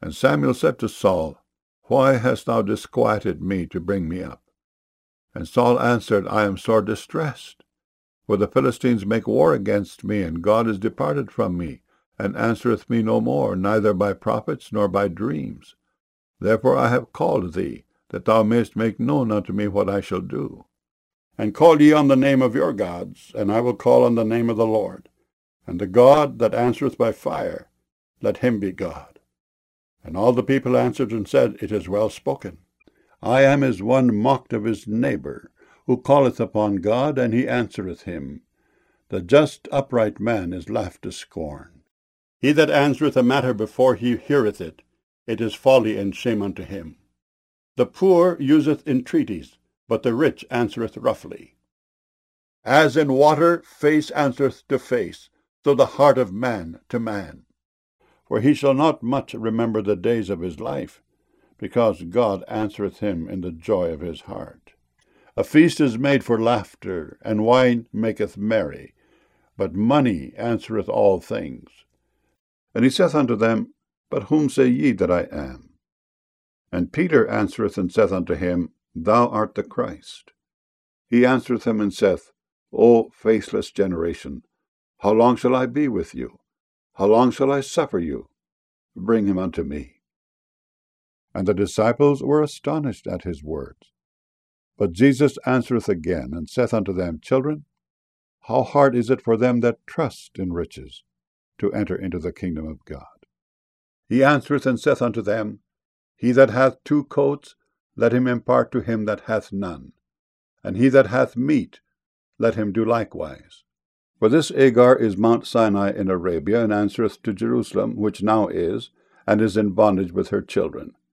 And Samuel said to Saul, Why hast thou disquieted me to bring me up? And Saul answered, I am sore distressed, for the Philistines make war against me, and God is departed from me, and answereth me no more, neither by prophets nor by dreams. Therefore I have called thee, that thou mayest make known unto me what I shall do. And call ye on the name of your gods, and I will call on the name of the Lord. And the God that answereth by fire, let him be God. And all the people answered and said, It is well spoken. I am as one mocked of his neighbor, who calleth upon God, and he answereth him. The just upright man is laughed to scorn. He that answereth a matter before he heareth it, it is folly and shame unto him. The poor useth entreaties, but the rich answereth roughly. As in water face answereth to face, so the heart of man to man. For he shall not much remember the days of his life, because God answereth him in the joy of his heart. A feast is made for laughter, and wine maketh merry, but money answereth all things. And he saith unto them, But whom say ye that I am? And Peter answereth and saith unto him, Thou art the Christ. He answereth him and saith, O faithless generation, how long shall I be with you? How long shall I suffer you? Bring him unto me. And the disciples were astonished at his words. But Jesus answereth again, and saith unto them, Children, how hard is it for them that trust in riches to enter into the kingdom of God? He answereth and saith unto them, He that hath 2 coats, let him impart to him that hath none. And he that hath meat, let him do likewise. For this Agar is Mount Sinai in Arabia, and answereth to Jerusalem, which now is, and is in bondage with her children.